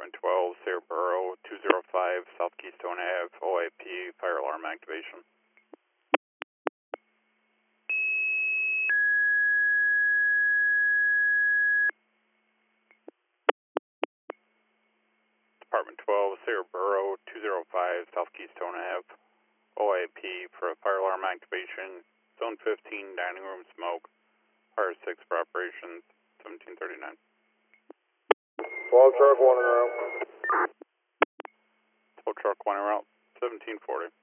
Department 12, Sarah 205 South Keystone Ave, OIP, fire alarm activation. Department 12, Sarah 205 South Keystone Ave, OIP for a fire alarm activation, Zone 15, dining room smoke, Fire 6 for operations, 1739. 12 truck, 1 in route. 12 truck, 1 en route, 1740.